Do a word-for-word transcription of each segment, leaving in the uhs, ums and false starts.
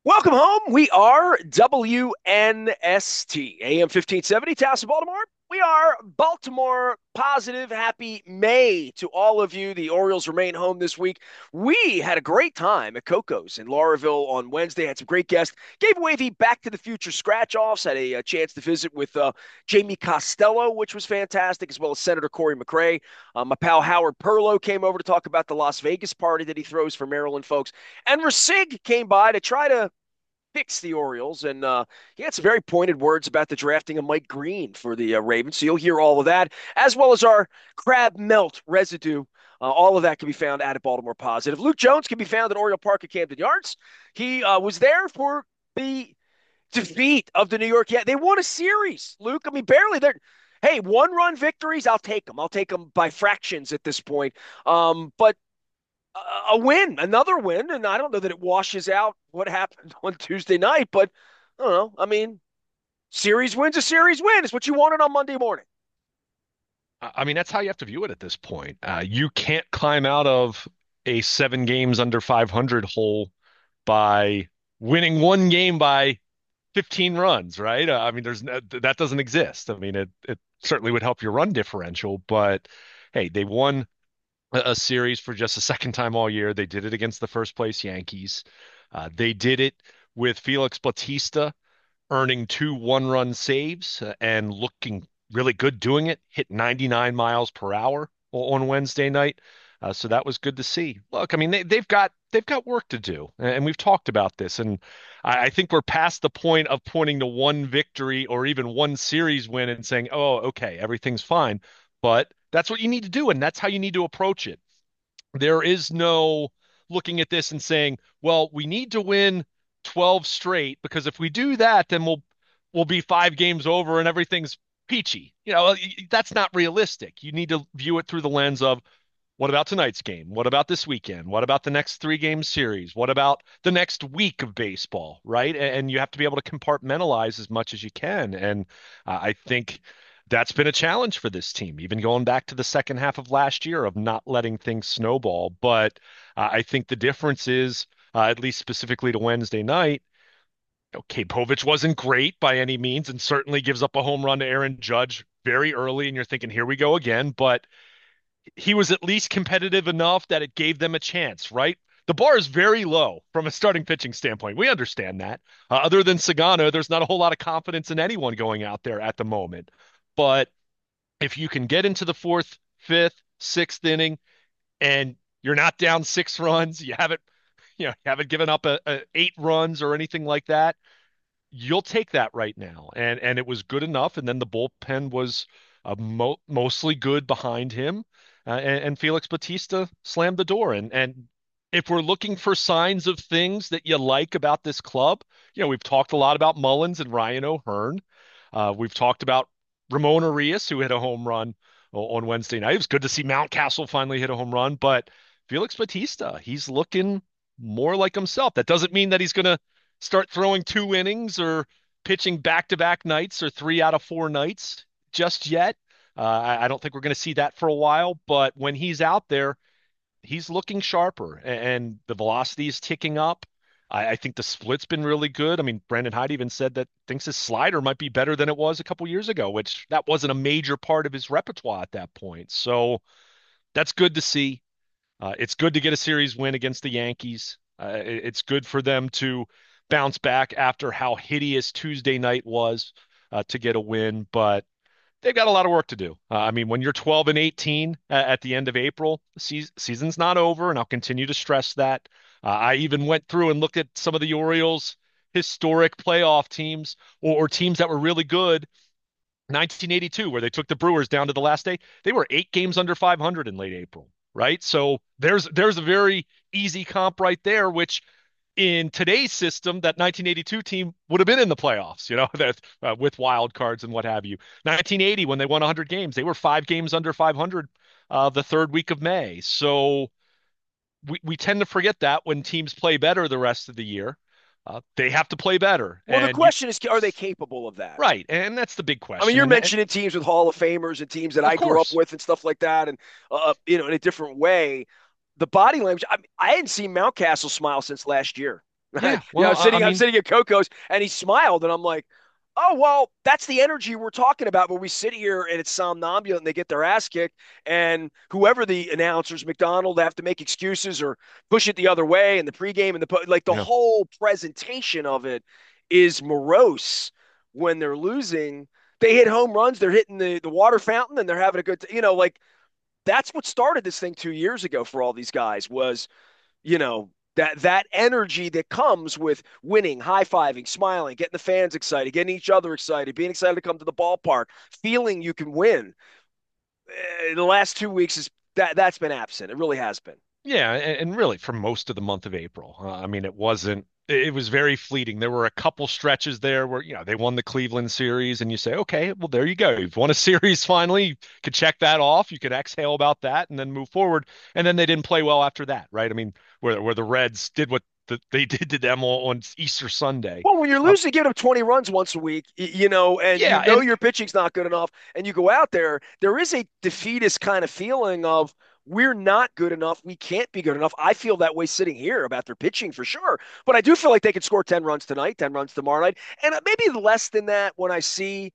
Welcome home. We are W N S T, A M fifteen seventy, Towson, Baltimore. We are Baltimore positive. Happy May to all of you. The Orioles remain home this week. We had a great time at Coco's in Lauraville on Wednesday. Had some great guests. Gave away the Back to the Future scratch offs. Had a, a chance to visit with uh, Jamie Costello, which was fantastic, as well as Senator Corey McRae. Uh, my pal Howard Perlow came over to talk about the Las Vegas party that he throws for Maryland folks. And Rasig came by to try to fix the Orioles, and uh, he had some very pointed words about the drafting of Mike Green for the uh, Ravens. So you'll hear all of that, as well as our crab melt residue. Uh, all of that can be found at Baltimore Positive. Luke Jones can be found at Oriole Park at Camden Yards. He uh, was there for the defeat of the New York Yankees. They won a series, Luke. I mean, barely. They're hey, one-run victories. I'll take them. I'll take them by fractions at this point. Um, but a win, another win, and I don't know that it washes out what happened on Tuesday night, but I don't know. I mean, series wins a series win. It's what you wanted on Monday morning. I mean, that's how you have to view it at this point. Uh, you can't climb out of a seven games under five hundred hole by winning one game by fifteen runs, right? Uh, I mean, there's no, that doesn't exist. I mean, it it certainly would help your run differential, but hey, they won a, a series for just the second time all year. They did it against the first place Yankees. Uh, they did it with Felix Bautista earning two one-run saves uh, and looking really good doing it. Hit ninety-nine miles per hour on Wednesday night. Uh, so that was good to see. Look, I mean, they, they've got they've got work to do, and we've talked about this. And I, I think we're past the point of pointing to one victory or even one series win and saying, "Oh, okay, everything's fine." But that's what you need to do, and that's how you need to approach it. There is no looking at this and saying, well, we need to win twelve straight because if we do that, then we'll we'll be five games over and everything's peachy. You know, that's not realistic. You need to view it through the lens of what about tonight's game? What about this weekend? What about the next three game series? What about the next week of baseball, right? And you have to be able to compartmentalize as much as you can. And uh, I think that's been a challenge for this team, even going back to the second half of last year of not letting things snowball. But uh, I think the difference is, uh, at least specifically to Wednesday night, you know, Povich wasn't great by any means and certainly gives up a home run to Aaron Judge very early. And you're thinking, here we go again. But he was at least competitive enough that it gave them a chance, right? The bar is very low from a starting pitching standpoint. We understand that. Uh, other than Sagano, there's not a whole lot of confidence in anyone going out there at the moment. But if you can get into the fourth, fifth, sixth inning and you're not down six runs, you haven't, you know, you haven't given up a, a eight runs or anything like that, you'll take that right now. And and it was good enough. And then the bullpen was uh, mo mostly good behind him. Uh, and, and Felix Bautista slammed the door. And and if we're looking for signs of things that you like about this club, you know, we've talked a lot about Mullins and Ryan O'Hearn. Uh, we've talked about Ramon Arias, who hit a home run on Wednesday night. It was good to see Mountcastle finally hit a home run, but Felix Bautista, he's looking more like himself. That doesn't mean that he's going to start throwing two innings or pitching back-to-back nights or three out of four nights just yet. Uh, I, I don't think we're going to see that for a while, but when he's out there, he's looking sharper and the velocity is ticking up. I, I think the split's been really good. I mean, Brandon Hyde even said that thinks his slider might be better than it was a couple years ago, which that wasn't a major part of his repertoire at that point. So that's good to see. Uh, it's good to get a series win against the Yankees. Uh, it- it's good for them to bounce back after how hideous Tuesday night was uh, to get a win, but they've got a lot of work to do. Uh, I mean, when you're twelve and eighteen uh, at the end of April, the se season's not over, and I'll continue to stress that. Uh, I even went through and looked at some of the Orioles' historic playoff teams or, or teams that were really good. nineteen eighty-two, where they took the Brewers down to the last day, they were eight games under five hundred in late April, right? So there's there's a very easy comp right there, which in today's system, that nineteen eighty-two team would have been in the playoffs, you know, that uh, with wild cards and what have you. nineteen eighty, when they won one hundred games, they were five games under five hundred uh, the third week of May. So we, we tend to forget that when teams play better the rest of the year, uh, they have to play better. Well, the And you, question is, are they capable of that? right. And that's the big I mean, question. you're And, and mentioning teams with Hall of Famers and teams that of I grew up course, with and stuff like that, and uh, you know, in a different way. The body language. I, I hadn't seen Mountcastle smile since last year. Yeah, Yeah, I well, was I, I sitting, I'm mean, sitting at Coco's, and he smiled, and I'm like, oh well, that's the energy we're talking about. Where we sit here and it's somnambulant, and they get their ass kicked, and whoever the announcers, McDonald, have to make excuses or push it the other way, and the pregame and the po- like the yeah, whole presentation of it is morose when they're losing. They hit home runs, they're hitting the the water fountain, and they're having a good, t- you know, like that's what started this thing two years ago for all these guys was you know that that energy that comes with winning, high-fiving, smiling, getting the fans excited, getting each other excited, being excited to come to the ballpark, feeling you can win. Uh, the last two weeks is that that's been absent. It really has been. yeah, and, and really for most of the month of April. Uh, I mean, it wasn't. It was very fleeting. There were a couple stretches there where, you know, they won the Cleveland series, and you say, okay, well, there you go. You've won a series finally. You could check that off. You could exhale about that and then move forward. And then they didn't play well after that, right? I mean, where where the Reds did what the, they did to them on Easter Sunday. Well, when you're Uh, losing, give up twenty runs once a week, you know, and you yeah, know and your pitching's not good enough, and you go out there, there is a defeatist kind of feeling of we're not good enough. We can't be good enough. I feel that way sitting here about their pitching for sure, but I do feel like they could score ten runs tonight, ten runs tomorrow night, and maybe less than that when I see.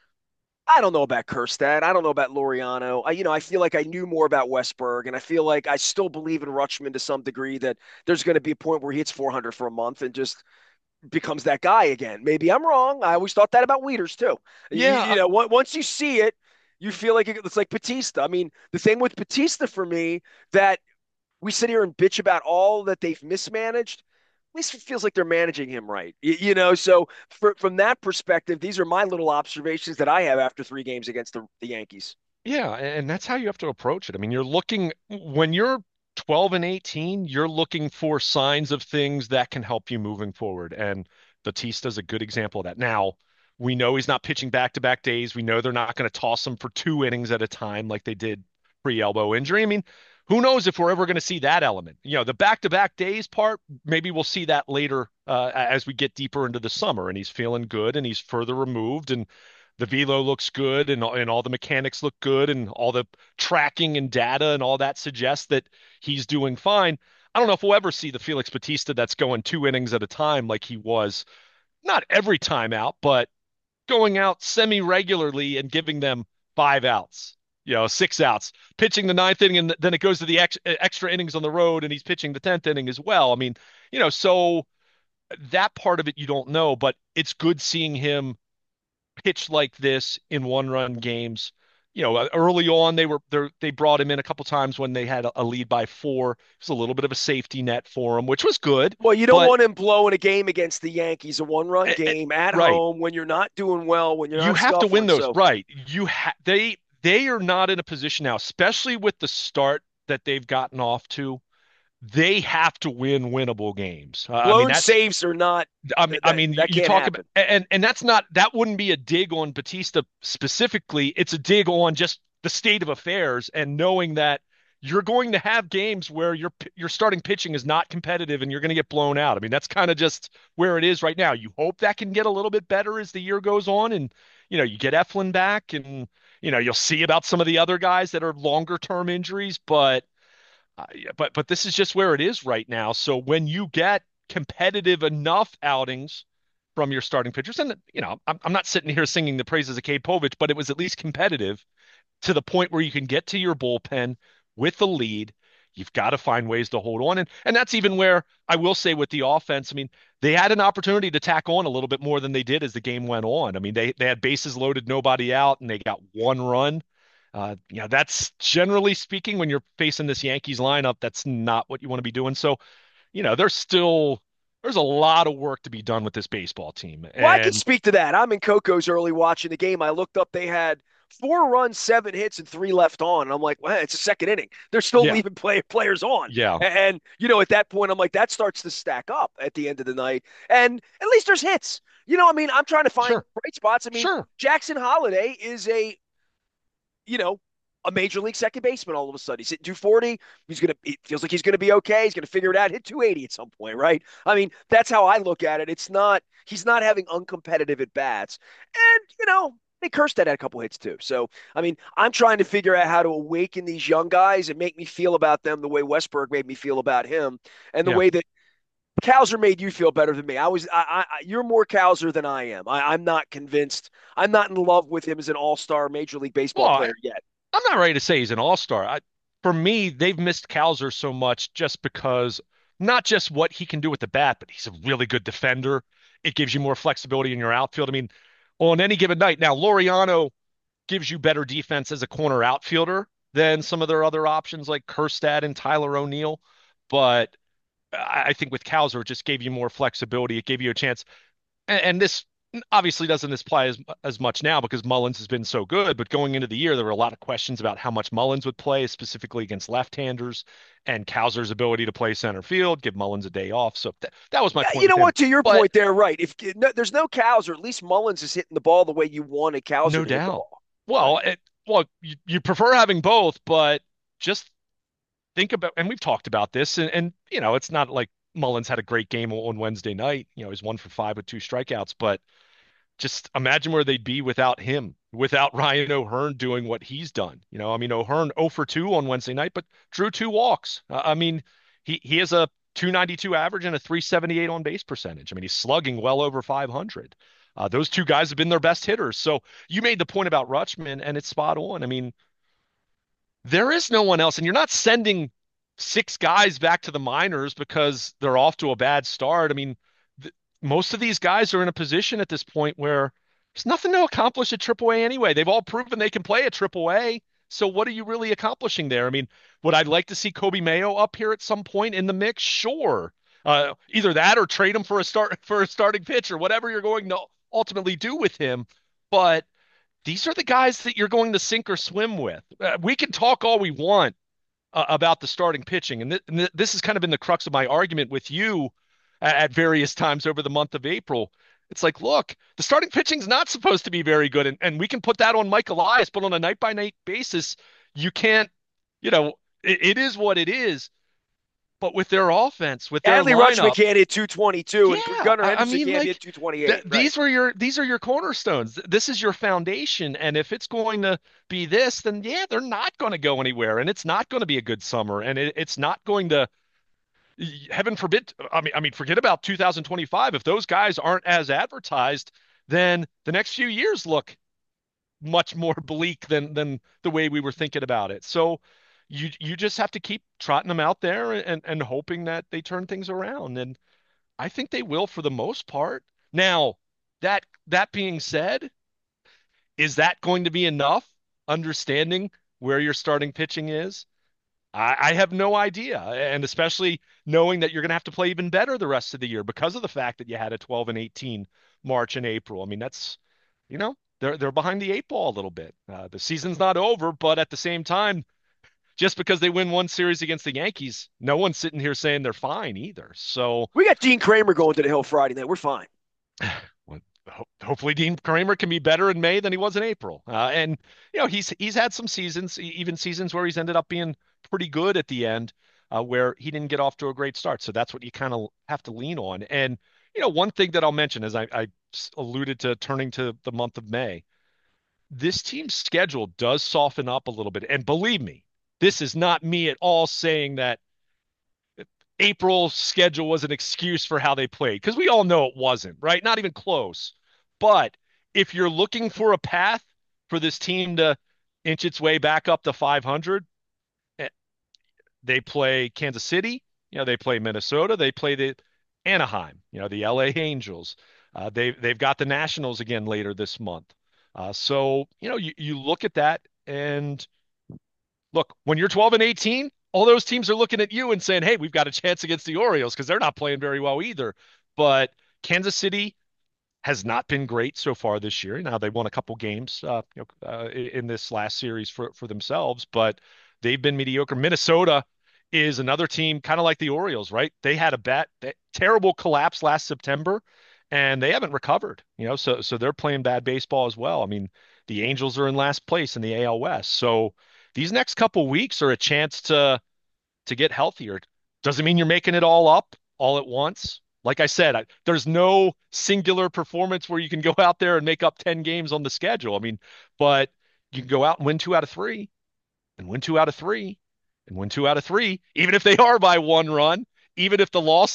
I don't know about Kerstad. I don't know about Laureano. I, you know, I feel like I knew more about Westberg, and I feel like I still believe in Rutschman to some degree that there's going to be a point where he hits four hundred for a month and just becomes that guy again. Maybe I'm wrong. I always thought that about Wieters too. You, you yeah, know, once you see it, you feel like it's like Batista. I mean, the thing with Batista for me that we sit here and bitch about all that they've mismanaged. At least it feels like they're managing him right. You, you know, so for, from that perspective, these are my little observations that I have after three games against the, the Yankees. yeah, and that's how you have to approach it. I mean, you're looking when you're twelve and eighteen, you're looking for signs of things that can help you moving forward. And Batista's a good example of that. Now, we know he's not pitching back-to-back days. We know they're not going to toss him for two innings at a time like they did pre-elbow injury. I mean, who knows if we're ever going to see that element? You know, the back-to-back days part, maybe we'll see that later uh, as we get deeper into the summer and he's feeling good and he's further removed and the velo looks good and, and all the mechanics look good and all the tracking and data and all that suggests that he's doing fine. I don't know if we'll ever see the Felix Batista that's going two innings at a time like he was, not every time out, but going out semi regularly and giving them five outs, you know, six outs, pitching the ninth inning, and then it goes to the ex- extra innings on the road, and he's pitching the tenth inning as well. I mean, you know, so that part of it you don't know, but it's good seeing him pitch like this in one run games. You know, uh, early on they were they they brought him in a couple times when they had a, a lead by four. It was a little bit of a safety net for him, which was good. Well, you don't But want him blowing a game against the Yankees, a one run eh, eh, game at right, home when you're not doing well, when you're you not have to win scuffling. those. So, Right, you ha- they they are not in a position now, especially with the start that they've gotten off to. They have to win winnable games. Uh, I mean, blown that's saves are not, I mean, I that, mean, you, that you can't talk about, happen. and and that's not that wouldn't be a dig on Batista specifically. It's a dig on just the state of affairs and knowing that you're going to have games where your your starting pitching is not competitive and you're going to get blown out. I mean, that's kind of just where it is right now. You hope that can get a little bit better as the year goes on, and you know, you get Eflin back, and you know, you'll see about some of the other guys that are longer term injuries, but. Uh, yeah, but but this is just where it is right now. So when you get competitive enough outings from your starting pitchers, and you know, I'm, I'm not sitting here singing the praises of Cade Povich, but it was at least competitive to the point where you can get to your bullpen with the lead. You've got to find ways to hold on, and and that's even where I will say with the offense. I mean, they had an opportunity to tack on a little bit more than they did as the game went on. I mean, they they had bases loaded, nobody out, and they got one run. Uh, you know, that's generally speaking, when you're facing this Yankees lineup, that's not what you want to be doing. So, you know, there's still there's a lot of work to be done with this baseball team. Well, I can And speak to that. I'm in Coco's early watching the game. I looked up, they had four runs, seven hits, and three left on. And I'm like, well, it's a second inning. They're still yeah, leaving play, players on. yeah, And, you know, at that point, I'm like, that starts to stack up at the end of the night. And at least there's hits. You know, I mean, I'm trying to find sure, bright spots. I mean, sure, Jackson Holiday is a you know, a major league second baseman all of a sudden. He's hitting two forty. He's going to, it feels like he's going to be okay. He's going to figure it out, hit two eighty at some point, right? I mean, that's how I look at it. It's not, he's not having uncompetitive at bats. And, you know, they cursed that at a couple hits too. So, I mean, I'm trying to figure out how to awaken these young guys and make me feel about them the way Westberg made me feel about him and the yeah. way that Cowser made you feel better than me. I was, I, I, you're more Cowser than I am. I, I'm not convinced. I'm not in love with him as an all-star Major League Well, Baseball I, player yet. I'm not ready to say he's an all-star. I, for me, they've missed Cowser so much just because not just what he can do with the bat, but he's a really good defender. It gives you more flexibility in your outfield. I mean, on any given night. Now, Laureano gives you better defense as a corner outfielder than some of their other options like Kerstad and Tyler O'Neill. But I think with Cowser, it just gave you more flexibility. It gave you a chance. And, and this obviously doesn't apply as, as much now because Mullins has been so good. But going into the year, there were a lot of questions about how much Mullins would play, specifically against left-handers, and Cowser's ability to play center field, give Mullins a day off. So th that was my Yeah, point you know with him. what? To your But point, they're right. If no, there's no Cowser, at least Mullins is hitting the ball the way you want a Cowser no to hit the doubt. ball. Well, Right. it, well, you, you prefer having both, but just think about, and we've talked about this, and, and you know, it's not like Mullins had a great game on Wednesday night. You know, he's one for five with two strikeouts, but just imagine where they'd be without him, without Ryan O'Hearn doing what he's done. You know, I mean, O'Hearn zero for two on Wednesday night, but drew two walks. Uh, I mean, he he has a two ninety-two average and a three seventy-eight on base percentage. I mean, he's slugging well over five hundred. Uh, those two guys have been their best hitters. So you made the point about Rutschman, and it's spot on. I mean, there is no one else, and you're not sending six guys back to the minors because they're off to a bad start. I mean, th most of these guys are in a position at this point where there's nothing to accomplish at Triple A anyway. They've all proven they can play at Triple A. So what are you really accomplishing there? I mean, would I like to see Kobe Mayo up here at some point in the mix? Sure. Uh, either that or trade him for a start for a starting pitcher, whatever you're going to ultimately do with him. But these are the guys that you're going to sink or swim with. Uh, we can talk all we want uh, about the starting pitching, and, th and th this has kind of been the crux of my argument with you at, at various times over the month of April. It's like, look, the starting pitching's not supposed to be very good, and, and we can put that on Mike Elias, but on a night by night basis, you can't, you know, it, it is what it is. But with their offense, with their Adley Rutschman lineup, can't hit two twenty-two, and yeah, Gunnar I, I Henderson mean, can't hit like th two twenty-eight. Right. these were your these are your cornerstones. This is your foundation, and if it's going to be this, then yeah, they're not going to go anywhere, and it's not going to be a good summer, and it, it's not going to. Heaven forbid. I mean, I mean, forget about two thousand twenty-five. If those guys aren't as advertised, then the next few years look much more bleak than than the way we were thinking about it. So you you just have to keep trotting them out there and and hoping that they turn things around. And I think they will for the most part. Now, that that being said, is that going to be enough? Understanding where your starting pitching is? I, I have no idea. And especially knowing that you're going to have to play even better the rest of the year because of the fact that you had a twelve and eighteen March and April. I mean, that's, you know, they're they're behind the eight ball a little bit. Uh, the season's not over, but at the same time, just because they win one series against the Yankees, no one's sitting here saying they're fine either. So We got Dean Kramer going to the Hill Friday night. We're fine. well, ho- hopefully Dean Kramer can be better in May than he was in April. Uh, and you know, he's he's had some seasons, e- even seasons where he's ended up being pretty good at the end, uh, where he didn't get off to a great start. So that's what you kind of have to lean on. And you know, one thing that I'll mention as I, I s- alluded to turning to the month of May, this team's schedule does soften up a little bit. And believe me, this is not me at all saying that April schedule was an excuse for how they played because we all know it wasn't, right? Not even close. But if you're looking for a path for this team to inch its way back up to five hundred, eh, they play Kansas City, you know, they play Minnesota, they play the Anaheim, you know, the L A Angels. Uh, they they've got the Nationals again later this month. Uh, so, you know, you, you look at that and look, when you're twelve and eighteen, all those teams are looking at you and saying, "Hey, we've got a chance against the Orioles because they're not playing very well either." But Kansas City has not been great so far this year. Now they won a couple games, uh, you know, uh, in this last series for for themselves, but they've been mediocre. Minnesota is another team, kind of like the Orioles, right? They had a bad, terrible collapse last September, and they haven't recovered. You know, so so they're playing bad baseball as well. I mean, the Angels are in last place in the A L West, so these next couple weeks are a chance to to get healthier. Doesn't mean you're making it all up all at once. Like I said, I, there's no singular performance where you can go out there and make up ten games on the schedule. I mean, but you can go out and win two out of three and win two out of three and win two out of three, even if they are by one run, even if the losses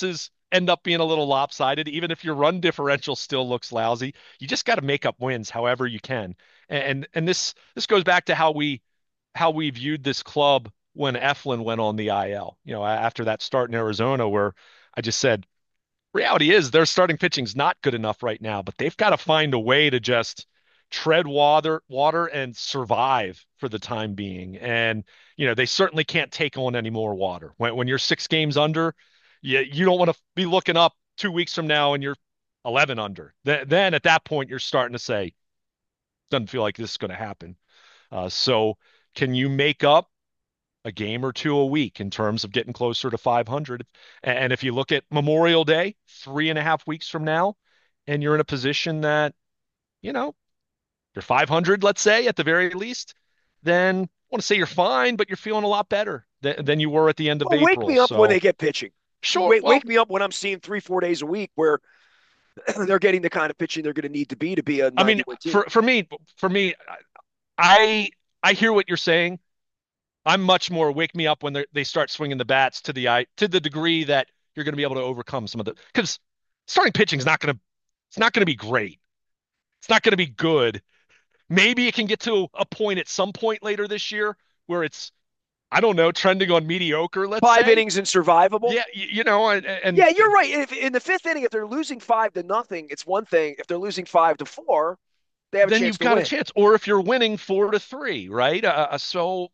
end up being a little lopsided, even if your run differential still looks lousy. You just got to make up wins however you can. And and this this goes back to how we how we viewed this club when Eflin went on the I L. You know, after that start in Arizona, where I just said, reality is their starting pitching's not good enough right now, but they've got to find a way to just tread water water and survive for the time being. And you know, they certainly can't take on any more water. When when you're six games under, you you don't want to be looking up two weeks from now and you're eleven under. Th- then at that point, you're starting to say, doesn't feel like this is going to happen. Uh, so can you make up a game or two a week in terms of getting closer to five hundred? And if you look at Memorial Day, three and a half weeks from now, and you're in a position that, you know, you're five hundred, let's say, at the very least, then I want to say you're fine, but you're feeling a lot better than, than you were at the end of Well, wake April. me up when they So, get pitching. sure. Wake, Well, wake me up when I'm seeing three, four days a week where they're getting the kind of pitching they're going to need to be to be a I mean, ninety win team. for for me, for me, I I hear what you're saying. I'm much more wake me up when they they start swinging the bats to the eye to the degree that you're going to be able to overcome some of the because starting pitching is not going to it's not going to be great. It's not going to be good. Maybe it can get to a point at some point later this year where it's I don't know trending on mediocre. Let's Five say, innings and survivable. yeah, you, you know, and, and Yeah, you're right. If in the fifth inning, if they're losing five to nothing, it's one thing. If they're losing five to four, they have a then chance you've to got a win. chance. Or if you're winning four to three, right? Uh, uh, so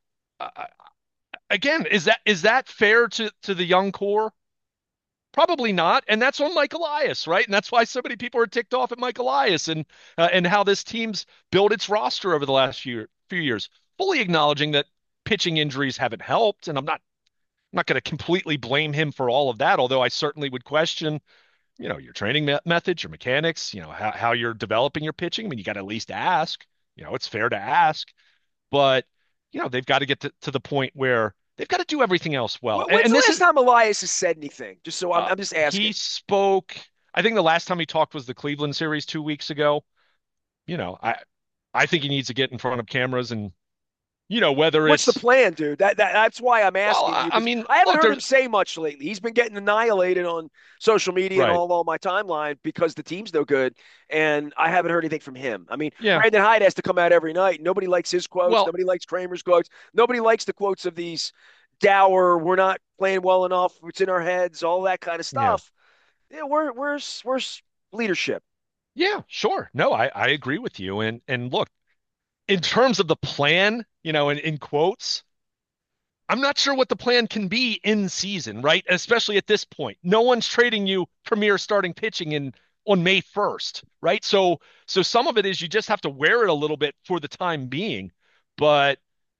uh, again, is that is that fair to to the young core? Probably not, and that's on Mike Elias, right? And that's why so many people are ticked off at Mike Elias and uh, and how this team's built its roster over the last few few years. Fully acknowledging that pitching injuries haven't helped, and I'm not I'm not going to completely blame him for all of that. Although I certainly would question, you know, your training me methods, your mechanics, you know, how how you're developing your pitching. I mean, you got to at least ask. You know, it's fair to ask, but you know, they've got to get to, to the point where they've got to do everything else well. And, When's and the this last is time Elias has said anything? Just so I'm, uh, I'm just he asking. spoke. I think the last time he talked was the Cleveland series two weeks ago. You know, I I think he needs to get in front of cameras and you know whether What's the it's plan, dude? That, that that's why I'm well, asking I, you I because mean, I haven't look, heard there's him say much lately. He's been getting annihilated on social media and right, all all my timeline because the team's no good, and I haven't heard anything from him. I mean, yeah. Brandon Hyde has to come out every night. Nobody likes his quotes. Well, Nobody likes Kramer's quotes. Nobody likes the quotes of these dour, we're not playing well enough. It's in our heads, all that kind of yeah, stuff. Yeah, we're we're we're leadership. yeah, sure. No, I I agree with you. And and look, in terms of the plan, you know, in, in quotes, I'm not sure what the plan can be in season, right? Especially at this point. No one's trading you premier starting pitching in on May first, right? So so some of it is you just have to wear it a little bit for the time being. But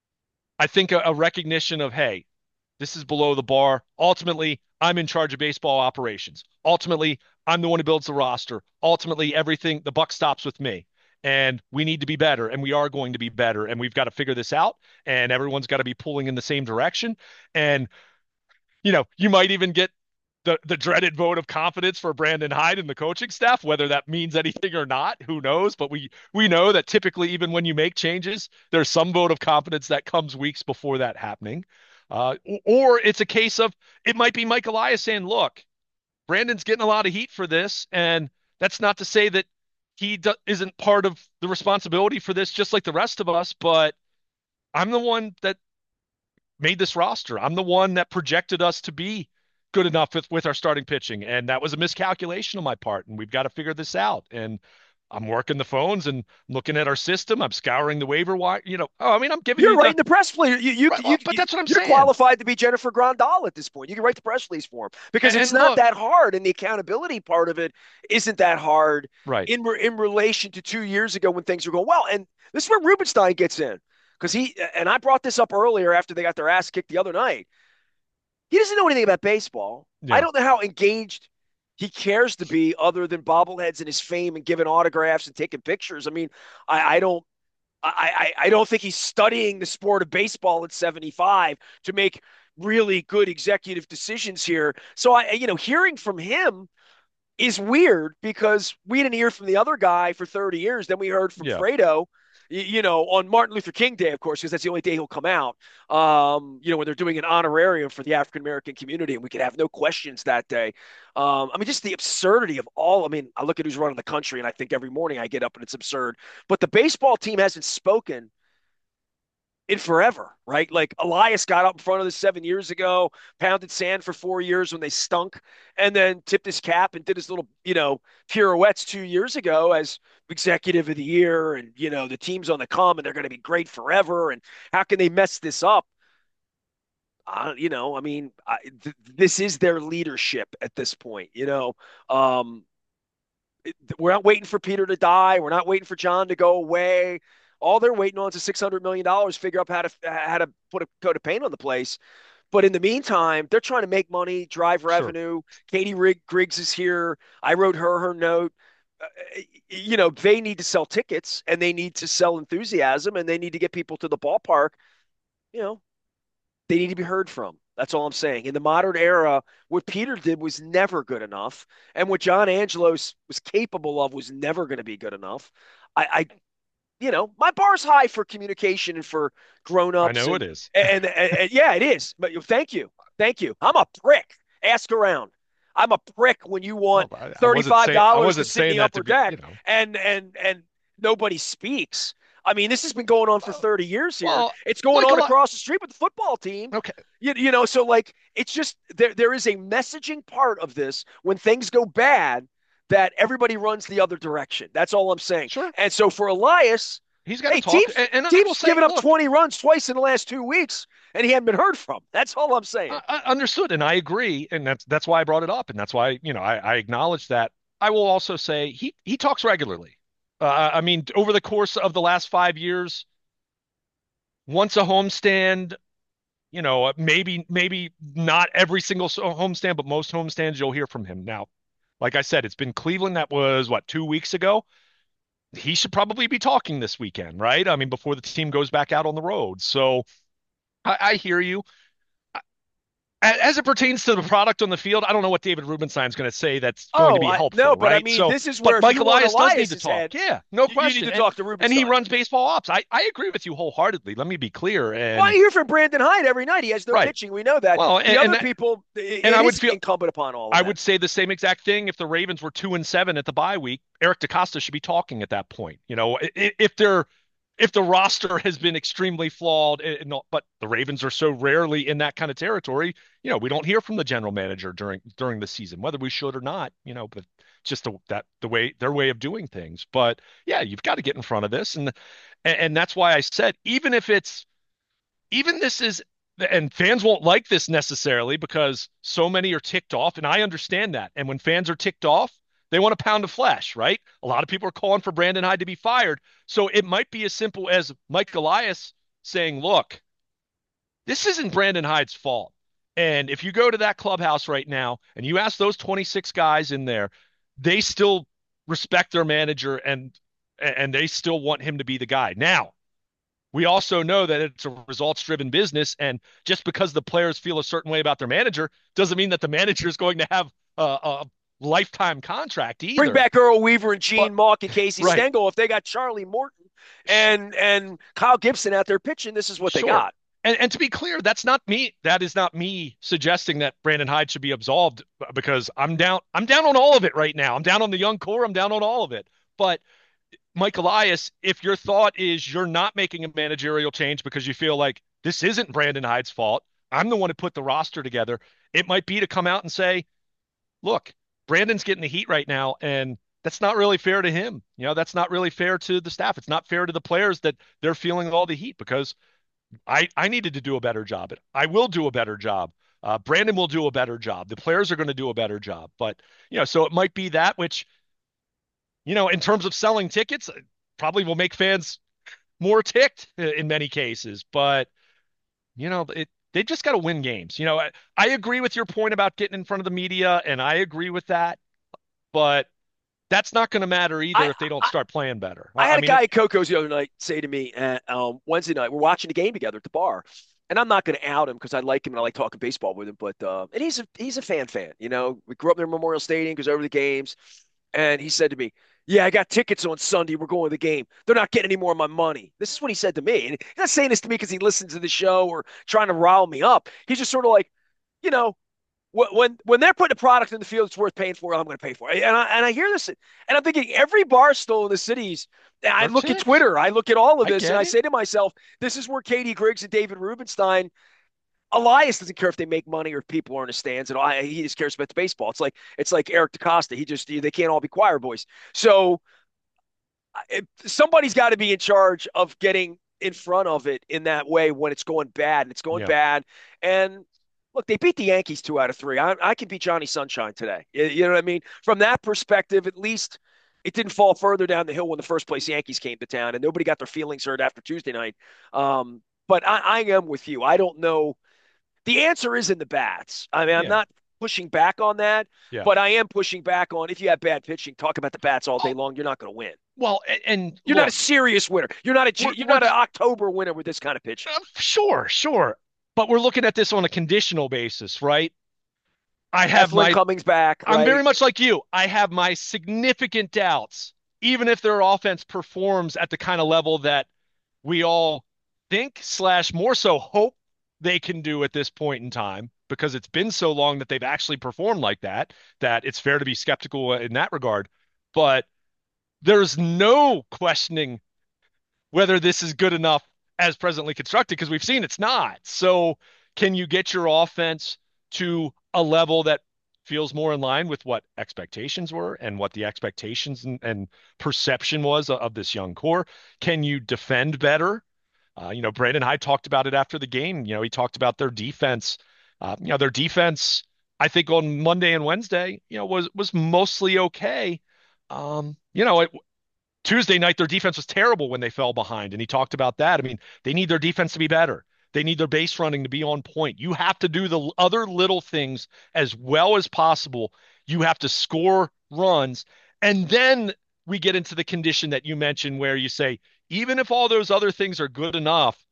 I think a, a recognition of, hey, this is below the bar. Ultimately, I'm in charge of baseball operations. Ultimately, I'm the one who builds the roster. Ultimately, everything, the buck stops with me. And we need to be better, and we are going to be better, and we've got to figure this out. And everyone's got to be pulling in the same direction. And, you know, you might even get the, the dreaded vote of confidence for Brandon Hyde and the coaching staff, whether that means anything or not, who knows? But we we know that typically, even when you make changes, there's some vote of confidence that comes weeks before that happening. Uh, or it's a case of it might be Mike Elias saying, look, Brandon's getting a lot of heat for this. And that's not to say that he do- isn't part of the responsibility for this, just like the rest of us. But I'm the one that made this roster. I'm the one that projected us to be good enough with, with our starting pitching. And that was a miscalculation on my part. And we've got to figure this out. And I'm working the phones and looking at our system. I'm scouring the waiver wire. You know, oh, I mean, I'm giving You're you the writing the press release. You, you, right. you, Well, but that's what I'm you're saying. qualified to be Jennifer Grandal at this point. You can write the press release for him because And, it's and not look, that hard, and the accountability part of it isn't that hard right. in in relation to two years ago when things were going well. And this is where Rubenstein gets in because he and I brought this up earlier after they got their ass kicked the other night. He doesn't know anything about baseball. I Yeah. don't know how engaged he cares to be other than bobbleheads and his fame and giving autographs and taking pictures. I mean, I, I don't I, I, I don't think he's studying the sport of baseball at seventy-five to make really good executive decisions here. So I, you know, hearing from him is weird because we didn't hear from the other guy for thirty years. Then we heard from Yeah. Fredo. you, you know, on Martin Luther King Day, of course, because that's the only day he'll come out. Um, you know, when they're doing an honorarium for the African American community, and we could have no questions that day. Um, I mean, just the absurdity of all. I mean, I look at who's running the country, and I think every morning I get up and it's absurd. But the baseball team hasn't spoken in forever, right? Like Elias got up in front of this seven years ago, pounded sand for four years when they stunk, and then tipped his cap and did his little, you know, pirouettes two years ago as executive of the year. And, you know, the team's on the come and they're going to be great forever. And how can they mess this up? Uh, you know, I mean, I, th- this is their leadership at this point, you know. Um, it, we're not waiting for Peter to die. We're not waiting for John to go away. All they're waiting on is a six hundred million dollars, figure out how to how to put a coat of paint on the place. But in the meantime, they're trying to make money, drive Sure. revenue. Katie Rig- Griggs is here. I wrote her her note. Uh, you know, they need to sell tickets and they need to sell enthusiasm and they need to get people to the ballpark. You know, they need to be heard from. That's all I'm saying. In the modern era, what Peter did was never good enough, and what John Angelos was capable of was never going to be good enough. I, I, you know, my bar's high for communication and for I grown-ups, know it and is. and, and, and yeah, it is. But thank you, thank you. I'm a prick. Ask around. I'm a prick when you want Well, I, I wasn't thirty-five saying I dollars to wasn't sit in saying the that to upper be, you deck, know. and and and nobody speaks. I mean, this has been going on for Well, thirty years here. well, It's going on Michael, I, across the street with the football team. okay, You, you know, so like it's just there there is a messaging part of this when things go bad that everybody runs the other direction. That's all I'm saying. sure. And so for Elias, He's got to hey, talk, teams and, and I will teams say, given up look, twenty runs twice in the last two weeks, and he hadn't been heard from. That's all I'm saying. I, I understood, and I agree, and that's that's why I brought it up, and that's why, you know, I, I acknowledge that. I will also say he he talks regularly. Uh, I mean, over the course of the last five years, once a homestand, you know, maybe maybe not every single homestand, but most homestands you'll hear from him. Now, like I said, it's been Cleveland. That was what, two weeks ago. He should probably be talking this weekend, right? I mean, before the team goes back out on the road. So I, I hear you. As it pertains to the product on the field, I don't know what David Rubenstein's going to say that's going to Oh, be I no, helpful, but I right? mean, So, this is but where if you Mike want Elias does need to Elias's talk. head, Yeah, no you, you need question. to And talk to and he Rubenstein. runs baseball ops. I, I agree with you wholeheartedly. Let me be clear. Well, I And hear from Brandon Hyde every night. He has no right. pitching. We know that. Well, The and other and, people, and it I would is feel incumbent upon all of I them. would say the same exact thing if the Ravens were two and seven at the bye week. Eric DeCosta should be talking at that point. You know, if they're if the roster has been extremely flawed, and not, but the Ravens are so rarely in that kind of territory, you know, we don't hear from the general manager during during the season, whether we should or not, you know, but just the, that the way their way of doing things. But yeah, you've got to get in front of this, and and, and that's why I said even if it's even this is and fans won't like this necessarily because so many are ticked off, and I understand that. And when fans are ticked off, they want to pound the flesh, right? A lot of people are calling for Brandon Hyde to be fired. So it might be as simple as Mike Elias saying, look, this isn't Brandon Hyde's fault. And if you go to that clubhouse right now and you ask those twenty-six guys in there, they still respect their manager and and they still want him to be the guy. Now, we also know that it's a results driven business. And just because the players feel a certain way about their manager doesn't mean that the manager is going to have a, a lifetime contract Bring either. back Earl Weaver and But Gene Mauch and Casey right. Stengel. If they got Charlie Morton Sh- and and Kyle Gibson out there pitching, this is what they Sure. got. And, and to be clear, that's not me. That is not me suggesting that Brandon Hyde should be absolved because I'm down. I'm down on all of it right now. I'm down on the young core. I'm down on all of it. But Mike Elias, if your thought is you're not making a managerial change because you feel like this isn't Brandon Hyde's fault, I'm the one who put the roster together. It might be to come out and say, look, Brandon's getting the heat right now, and that's not really fair to him. You know, that's not really fair to the staff. It's not fair to the players that they're feeling all the heat because I, I needed to do a better job. I will do a better job. Uh, Brandon will do a better job. The players are going to do a better job. But, you know, so it might be that, which, you know, in terms of selling tickets, probably will make fans more ticked in many cases. But, you know, it, they just got to win games. You know, I, I agree with your point about getting in front of the media, and I agree with that. But that's not going to matter either I, if they don't I start playing better. I I, I had a mean, it, guy at Coco's the other night say to me at um, Wednesday night, we're watching the game together at the bar. And I'm not going to out him because I like him and I like talking baseball with him. But uh, and he's a he's a fan fan. You know, we grew up near Memorial Stadium, goes over the games, and he said to me, Yeah, I got tickets on Sunday. We're going to the game. They're not getting any more of my money. This is what he said to me. And he's not saying this to me because he listens to the show or trying to rile me up. He's just sort of like, you know, when when they're putting a product in the field it's worth paying for, I'm going to pay for it. And I, and I hear this, and I'm thinking every bar stool in the cities. I They're look at ticked. Twitter, I look at all of I this, and get I it. say to myself, this is where Katie Griggs and David Rubenstein. Elias doesn't care if they make money or if people are in the stands, and I, he just cares about the baseball. It's like it's like Eric DaCosta. He just they can't all be choir boys. So it, somebody's got to be in charge of getting in front of it in that way when it's going bad, and it's going Yeah. bad. And look, they beat the Yankees two out of three. I, I can beat Johnny Sunshine today. You, you know what I mean? From that perspective, at least it didn't fall further down the hill when the first place Yankees came to town, and nobody got their feelings hurt after Tuesday night. Um, but I, I am with you. I don't know. The answer is in the bats. I mean, I'm Yeah. not pushing back on that, Yeah. but I am pushing back on if you have bad pitching, talk about the bats all day Oh, long. You're not going to win. well, a- and You're not a look, serious winner. You're not a we're you're we're not an October winner with this kind of pitching. uh, sure, sure, but we're looking at this on a conditional basis, right? I have Eflin my Cummings back, I'm very right? much like you. I have my significant doubts, even if their offense performs at the kind of level that we all think slash more so hope they can do at this point in time, because it's been so long that they've actually performed like that, that it's fair to be skeptical in that regard. But there's no questioning whether this is good enough as presently constructed, because we've seen it's not. So can you get your offense to a level that feels more in line with what expectations were and what the expectations and, and perception was of this young core? Can you defend better? Uh, you know, Brandon Hyde talked about it after the game. You know, he talked about their defense. Uh, you know, their defense, I think on Monday and Wednesday, you know, was was mostly okay. Um, you know, it, Tuesday night, their defense was terrible when they fell behind, and he talked about that. I mean, they need their defense to be better. They need their base running to be on point. You have to do the other little things as well as possible. You have to score runs. And then we get into the condition that you mentioned where you say, even if all those other things are good enough,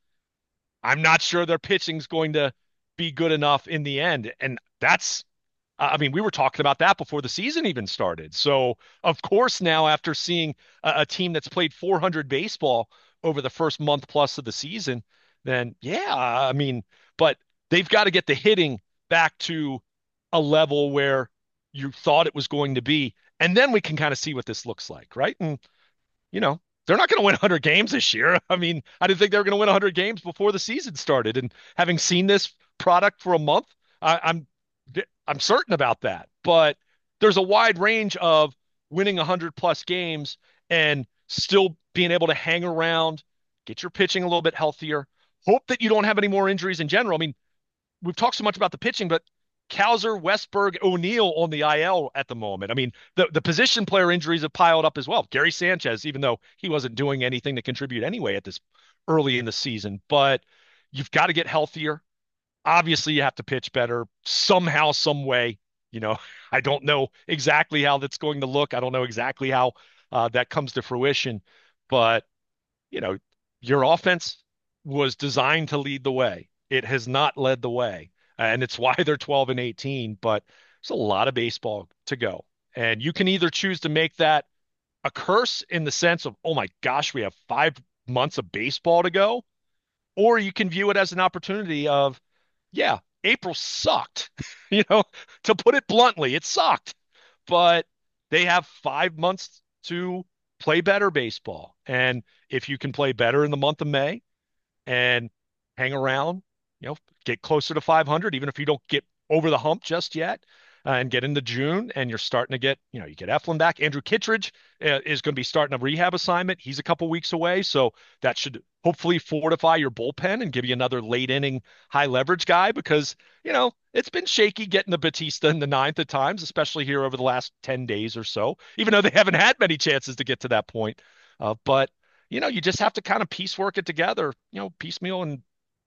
I'm not sure their pitching's going to be good enough in the end. And that's I mean, we were talking about that before the season even started. So, of course, now after seeing a, a team that's played four hundred baseball over the first month plus of the season, then yeah, I mean, but they've got to get the hitting back to a level where you thought it was going to be. And then we can kind of see what this looks like, right? And you know, they're not going to win one hundred games this year. I mean, I didn't think they were going to win one hundred games before the season started. And having seen this product for a month, I, I'm I'm certain about that. But there's a wide range of winning one hundred plus games and still being able to hang around, get your pitching a little bit healthier. Hope that you don't have any more injuries in general. I mean, we've talked so much about the pitching, but Cowser, Westberg, O'Neill on the I L at the moment. I mean, the, the position player injuries have piled up as well. Gary Sanchez, even though he wasn't doing anything to contribute anyway at this early in the season, but you've got to get healthier. Obviously, you have to pitch better somehow, some way. You know, I don't know exactly how that's going to look. I don't know exactly how uh, that comes to fruition, but you know, your offense was designed to lead the way. It has not led the way. And it's why they're twelve and eighteen, but there's a lot of baseball to go. And you can either choose to make that a curse in the sense of, oh my gosh, we have five months of baseball to go, or you can view it as an opportunity of, yeah, April sucked. You know, to put it bluntly, it sucked. But they have five months to play better baseball. And if you can play better in the month of May and hang around, you know, get closer to five hundred, even if you don't get over the hump just yet, uh, and get into June and you're starting to get, you know, you get Eflin back. Andrew Kittredge uh, is going to be starting a rehab assignment. He's a couple weeks away. So that should hopefully fortify your bullpen and give you another late inning high leverage guy, because, you know, it's been shaky getting the Batista in the ninth at times, especially here over the last ten days or so, even though they haven't had many chances to get to that point. Uh, but you know, you just have to kind of piecework it together, you know, piecemeal, and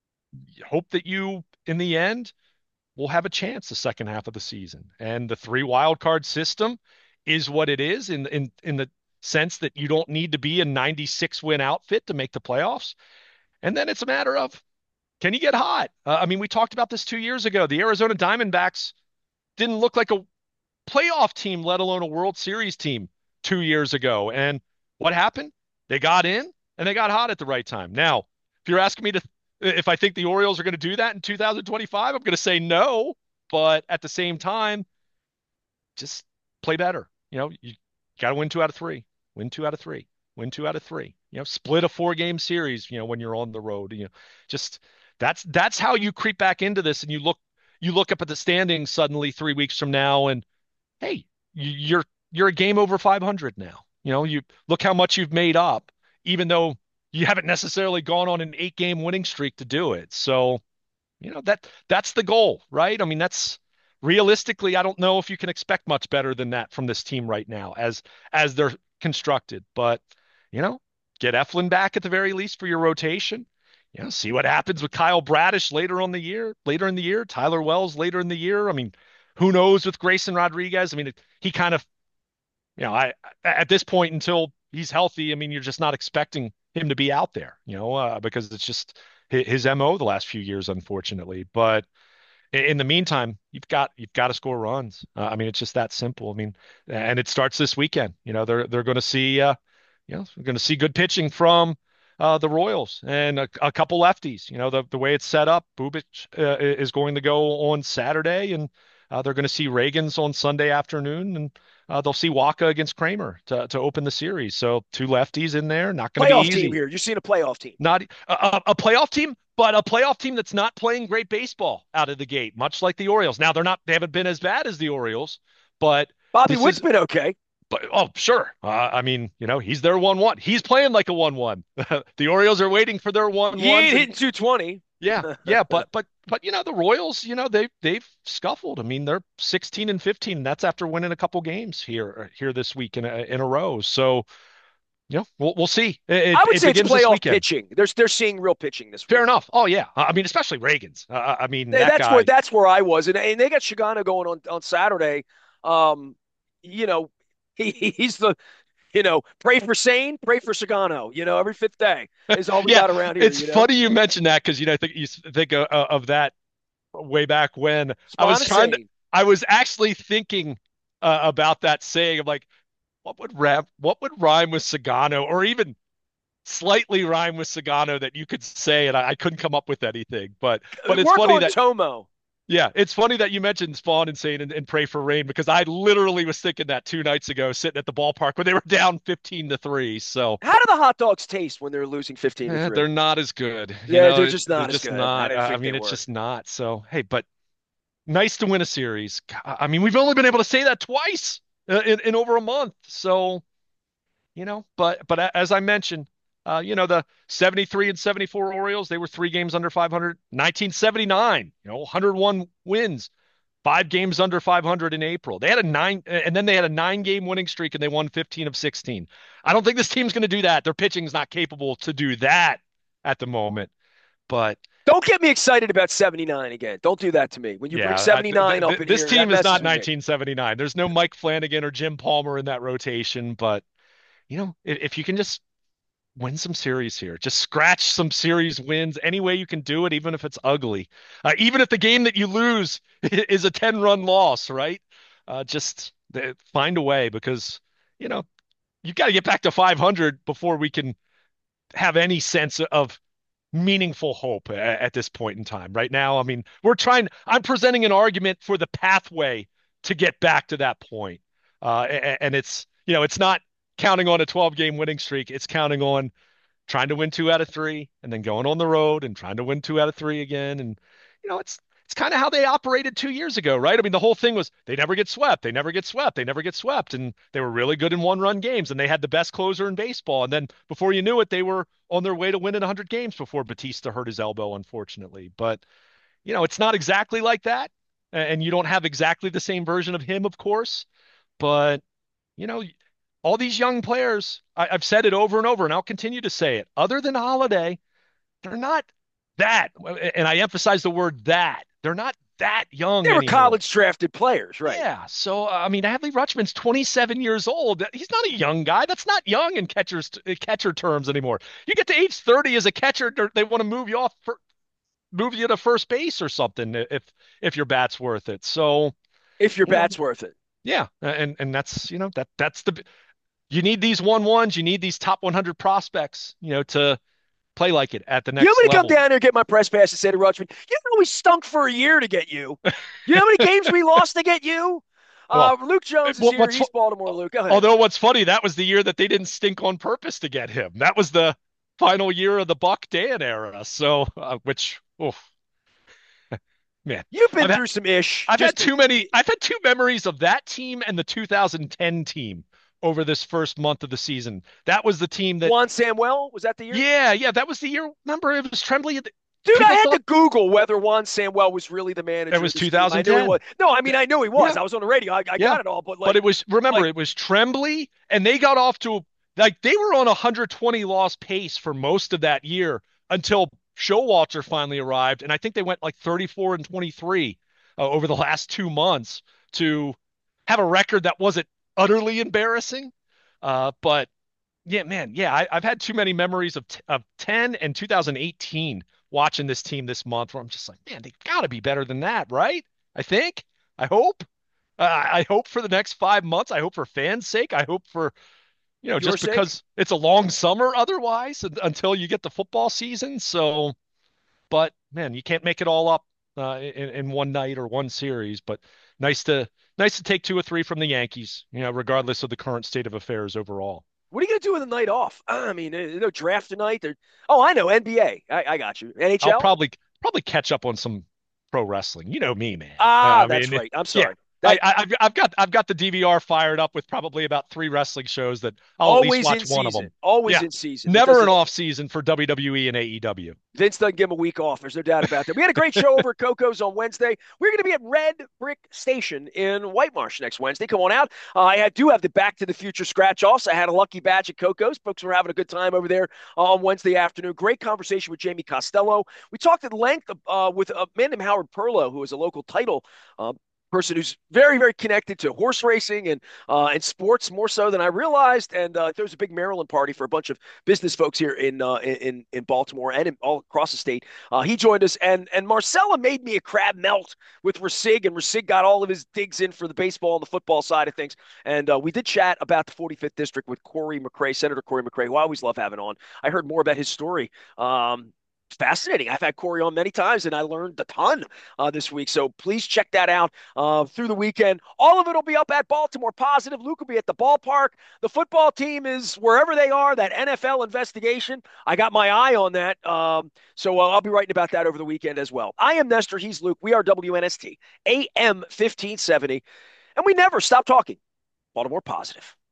hope that you, in the end, will have a chance the second half of the season. And the three wild card system is what it is in in in the sense that you don't need to be a ninety-six win outfit to make the playoffs. And then it's a matter of, can you get hot? Uh, I mean, we talked about this two years ago. The Arizona Diamondbacks didn't look like a playoff team, let alone a World Series team, two years ago. And what happened? They got in and they got hot at the right time. Now, if you're asking me to if I think the Orioles are going to do that in two thousand twenty-five, I'm going to say no. But at the same time, just play better. You know, you got to win two out of three, win two out of three, win two out of three. You know, split a four game series. You know, when you're on the road. You know, just that's that's how you creep back into this, and you look you look up at the standings suddenly three weeks from now, and hey, you're you're a game over five hundred now. You know, you look how much you've made up, even though you haven't necessarily gone on an eight game winning streak to do it. So you know that that's the goal, right? I mean, that's realistically, I don't know if you can expect much better than that from this team right now as as they're constructed. But you know, get Eflin back at the very least for your rotation. You know, see what happens with Kyle Bradish later on the year, later in the year, Tyler Wells later in the year. I mean, who knows with Grayson Rodriguez? I mean, he kind of, you know, I at this point until he's healthy, I mean, you're just not expecting him to be out there, you know, uh, because it's just his M O the last few years, unfortunately. But in the meantime, you've got you've got to score runs. Uh, I mean, it's just that simple. I mean, and it starts this weekend. You know, they're they're going to see, uh, you know, we're going to see good pitching from uh, the Royals and a, a couple lefties. You know, the the way it's set up, Bubic uh, is going to go on Saturday, and uh, they're going to see Reagans on Sunday afternoon, and uh, they'll see Waka against Kramer to to open the series. So two lefties in there, not going to be Playoff team easy. here. You're seeing a playoff team. Not a, a playoff team, but a playoff team that's not playing great baseball out of the gate, much like the Orioles. Now they're not, they haven't been as bad as the Orioles, but Bobby this Witt's is, been okay. but oh, sure. Uh, I mean, you know, he's their one one. He's playing like a one one. The Orioles are waiting for their one He ones, ain't and hitting two twenty. yeah, yeah, but but but you know, the Royals, you know, they they've scuffled. I mean, they're sixteen and fifteen. And that's after winning a couple games here here this week in a in a row. So you know, we'll we'll see. It, I would it say it's begins this playoff weekend. pitching. They're they're seeing real pitching this Fair week. enough. Oh yeah. I mean, especially Reagan's. Uh, I mean, that That's where guy. that's where I was, and, and they got Shigano going on on Saturday. Um, you know, he he's the you know pray for Sane, pray for Shigano. You know, every fifth day is all we Yeah, got around here. it's You know, funny you mentioned that because you know I think you think of, of that way back when I was Spawn and trying to. Sane. I was actually thinking uh, about that saying. I'm like, what would rap? What would rhyme with Sagano, or even slightly rhyme with Sagano that you could say? And I, I couldn't come up with anything. But but it's Work funny on that Tomo. yeah, it's funny that you mentioned Spawn and Sane and, and Pray for Rain because I literally was thinking that two nights ago, sitting at the ballpark when they were down fifteen to three. So. How do the hot dogs taste when they're losing fifteen to Eh, three? they're not as good. You Yeah, know, they're it, just they're not as just good. I not. didn't I I think they mean, it's were. just not. So, hey, but nice to win a series. I mean, we've only been able to say that twice uh, in, in over a month. So, you know, but but as I mentioned, uh, you know, the seventy-three and seventy-four Orioles, they were three games under five hundred. nineteen seventy-nine, you know, one hundred one wins, five games under five hundred in April. They had a nine, and then they had a nine game winning streak and they won fifteen of sixteen. I don't think this team's going to do that. Their pitching's not capable to do that at the moment. But Don't get me excited about seventy-nine again. Don't do that to me. When you bring yeah, I, th seventy-nine up th in this here, that team is messes not with me. nineteen seventy-nine. There's no Mike Flanagan or Jim Palmer in that rotation. But, you know, if, if you can just win some series here, just scratch some series wins any way you can do it, even if it's ugly. Uh, even if the game that you lose is a ten run loss, right? Uh, just uh, find a way because, you know, you've got to get back to five hundred before we can have any sense of meaningful hope at, at this point in time. Right now, I mean, we're trying, I'm presenting an argument for the pathway to get back to that point. Uh, and, and it's, you know, it's not counting on a twelve game winning streak. It's counting on trying to win two out of three and then going on the road and trying to win two out of three again. And, you know, it's, it's kind of how they operated two years ago, right? I mean, the whole thing was they never get swept. They never get swept. They never get swept. And they were really good in one run games and they had the best closer in baseball. And then before you knew it, they were on their way to winning one hundred games before Batista hurt his elbow, unfortunately. But, you know, it's not exactly like that. And you don't have exactly the same version of him, of course. But, you know, all these young players, I, I've said it over and over, and I'll continue to say it. Other than Holiday, they're not that, and I emphasize the word that. They're not that young They were anymore. college drafted players, right? Yeah. So, I mean, Adley Rutschman's twenty-seven years old. He's not a young guy. That's not young in catchers catcher terms anymore. You get to age thirty as a catcher, they want to move you off, for, move you to first base or something if if your bat's worth it. So, If your you know, bat's worth it. yeah, and and that's you know that that's the you need these one ones, you need these top one hundred prospects, you know, to play like it at the You want next me to come level. down there and get my press pass and say to Rutschman, you know we stunk for a year to get you. You know how many games we lost to get you? Uh, Well, Luke Jones is what, here. what's He's Baltimore. Luke, go ahead. although what's funny, that was the year that they didn't stink on purpose to get him. That was the final year of the Buck Dan era. So, uh, which, oof, man, You've been I've had, through some ish. I've had Just too many. I've had two memories of that team and the two thousand ten team over this first month of the season. That was the team that, Juan Samuel, was that the year? yeah, yeah, that was the year. Remember, it was Tremblay. Dude, I People had to thought Google whether Juan Samuel was really the it manager of was this team. I knew he was. two thousand ten. No, I mean I knew he was. Yeah, I was on the radio. I, I yeah. got it all, but But like, it was, remember, like it was Tremblay, and they got off to, like, they were on a one hundred twenty loss pace for most of that year until Showalter finally arrived. And I think they went like thirty-four and twenty-three uh, over the last two months to have a record that wasn't utterly embarrassing. Uh, but yeah, man, yeah, I, I've had too many memories of, t of ten and two thousand eighteen watching this team this month where I'm just like, man, they got to be better than that, right? I think. I hope. Uh, I hope for the next five months. I hope for fans' sake. I hope for, you know, your just sake. because it's a long summer otherwise until you get the football season. So, but man, you can't make it all up uh, in, in one night or one series. But nice to nice to take two or three from the Yankees, you know, regardless of the current state of affairs overall. What are you gonna do with the night off? I mean, there's no draft tonight. There. Oh, I know N B A. I, I got you. I'll N H L. probably probably catch up on some pro wrestling. You know me, man. Uh, Ah, I that's mean, right. I'm yeah. sorry. I, That I, I've I've got I've got the D V R fired up with probably about three wrestling shows that I'll at least always in watch one of season. them. Always Yeah, in season never because an of, off season for W W E and A E W. Vince doesn't give him a week off. There's no doubt about that. We had a great show over at Coco's on Wednesday. We're going to be at Red Brick Station in White Marsh next Wednesday. Come on out. Uh, I do have the Back to the Future scratch offs. I had a lucky badge at Coco's. Folks were having a good time over there uh, on Wednesday afternoon. Great conversation with Jamie Costello. We talked at length uh, with a man named Howard Perlow, who is a local title uh, person who's very, very connected to horse racing and uh, and sports more so than I realized. And uh, there was a big Maryland party for a bunch of business folks here in uh, in in Baltimore and in, all across the state. Uh, he joined us, and and Marcella made me a crab melt with Rasig, and Rasig got all of his digs in for the baseball and the football side of things. And uh, we did chat about the forty-fifth district with Corey McRae, Senator Corey McRae, who I always love having on. I heard more about his story. Um, fascinating. I've had Corey on many times, and I learned a ton uh, this week. So please check that out uh, through the weekend. All of it will be up at Baltimore Positive. Luke will be at the ballpark. The football team is wherever they are. That N F L investigation, I got my eye on that. Um, so uh, I'll be writing about that over the weekend as well. I am Nestor. He's Luke. We are W N S T A M fifteen seventy, and we never stop talking Baltimore Positive.